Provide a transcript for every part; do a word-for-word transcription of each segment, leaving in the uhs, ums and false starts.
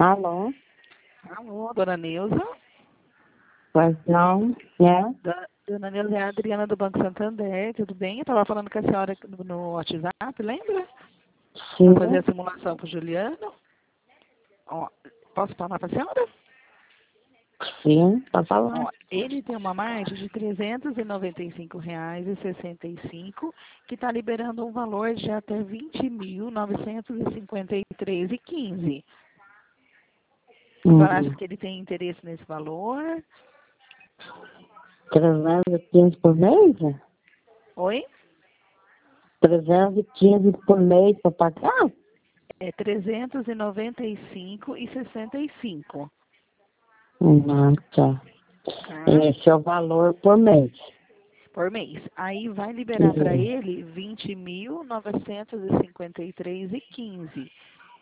Alô? Alô, dona Neuza? Pois não, né? Da, dona Neuza é a Adriana do Banco Santander, tudo bem? Eu estava falando com a senhora no, no WhatsApp, lembra? Sim, Para fazer a simulação para o Juliano. Ó, posso falar para a senhora? sim, tá falando. Ó, ele tem uma margem de trezentos e noventa e cinco reais e sessenta e cinco, que está liberando um valor de até vinte mil novecentos e cinquenta e três reais e quinze. A senhora acha Uhum. que ele tem interesse nesse valor? trezentos e quinze por mês? Oi? trezentos e quinze por mês para pagar? É trezentos e noventa e cinco reais e sessenta e cinco. Não, tá. Tá? Esse é o valor por mês. Por mês. Aí vai liberar para Sim. ele vinte mil novecentos e cinquenta e três reais e quinze.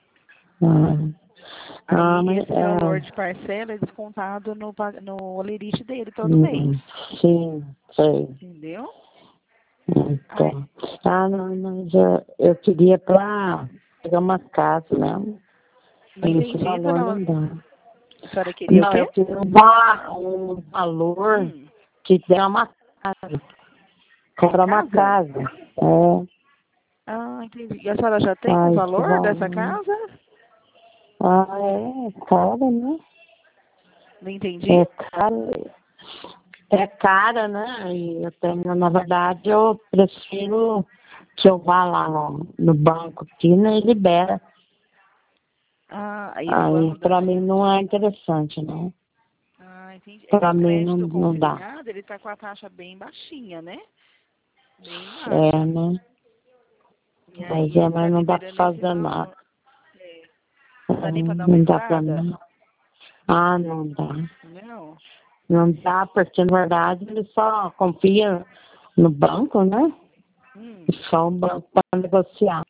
Ah, ah, Aí mas esse valor é. de parcela é descontado no, pa- no olerite dele todo mês. Hum, sim, sei. Entendeu? Aí, Então. Ah, não, mas eu, eu queria para pegar uma casa mesmo. não Esse entendi, valor dona. não dá. A senhora queria o Não, eu quê? queria um, va- um valor Hum, que der uma casa. uma Comprar uma casa? casa. É. Ah, entendi. E a senhora já tem o Ah, esse valor dessa valor. casa? Ah, é caro, né? Não entendi. É caro. É cara, né? E eu tenho, na verdade, eu prefiro que eu vá lá no, no banco aqui, né? E libera. Ah, aí no Aí, banco da pra mim, sua. não é interessante, não. Ah, entendi. É que Pra o mim, não, crédito não dá. consignado, ele tá com a taxa bem baixinha, né? Bem É, baixa. né? E Mas aí é, ele tá mas não dá pra liberando esse fazer nada. valor. É. É, Não dá nem pra dar uma não dá pra entrada? mim. Ah, não dá. Não. Não dá, porque na verdade ele só confia no banco, né? Hum. E só o banco para negociar.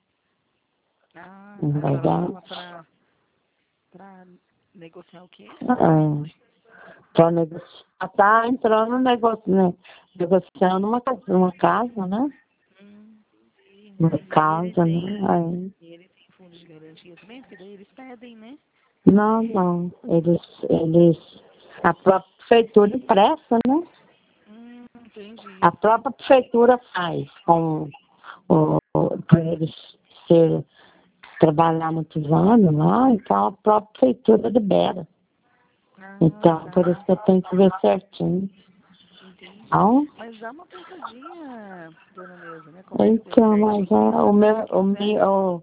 Ah, Na a senhora verdade, fala pra, pra negociar o quê? é, para negociar. Tá entrando no negócio, né? Negociando uma casa, uma casa, né? Hum, entendi, Uma entendi. E ele casa, né? tem. Aí, E ele tem fundo de garantia também? Porque daí eles pedem, né? não, não. Eles, eles, a própria prefeitura empresta, né? Hum, entendi. A própria prefeitura faz com o, para eles ser, trabalhar muitos anos lá, então a própria prefeitura libera. Ah, Então, por isso tá. que eu tenho que ver certinho. Entendi. Então, Mas dá uma pensadinha, dona Neuza, né? Conversa com ele então mas é, certinho. o Se meu, ele o quiser. meu,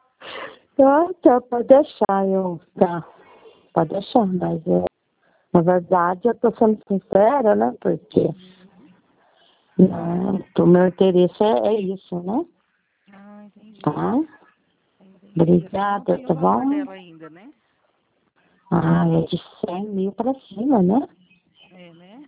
ah, tá, pode deixar, eu, tá, pode deixar, mas é, na verdade eu tô sendo sincera, né, porque Uhum. né, o meu interesse é, é isso, né, Ah, entendi. tá? Entendi. A senhora não Obrigada, tem o tá valor bom? dela ainda, né? Ah, é de cem mil pra cima, né? É, né?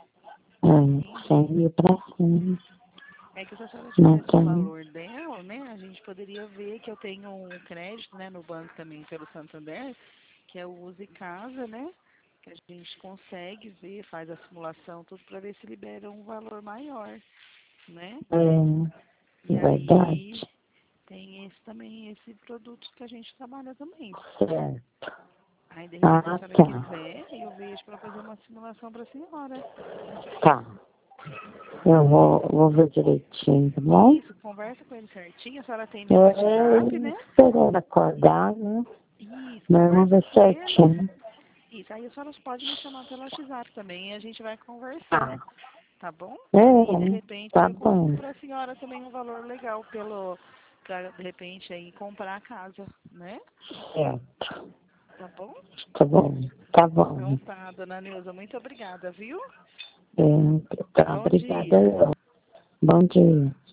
É, cem Entendi. mil pra cima, É que se a senhora não tivesse o tem, valor dela, né? A gente poderia ver que eu tenho um crédito, né, no banco também pelo Santander, que é o Use Casa, né? Que a gente consegue ver, faz a simulação, tudo para ver se libera um valor maior, né? é, E aí verdade, tem esse também, esse produto que a gente trabalha também. certo. Aí de repente se a Ah, senhora tá, quiser, eu vejo para fazer uma simulação para a senhora. tá. Eu vou, vou ver direitinho, tá bom? Isso, conversa com ele certinho. A senhora tem meu WhatsApp, É, né? esperando acordar, né? Isso, Mas vamos conversa ver com ele. certinho. Isso, aí a senhora pode me chamar pelo WhatsApp também e a gente vai conversando, Tá. tá bom? E de É, repente tá eu consigo bom. para a senhora também um valor legal pelo, pra de repente aí comprar a casa, né? Certo. Tá bom? Tá bom. Tá Então bom. tá, dona Neuza, muito obrigada, viu? É, tá, Bom obrigada. dia. Eu. Bom dia.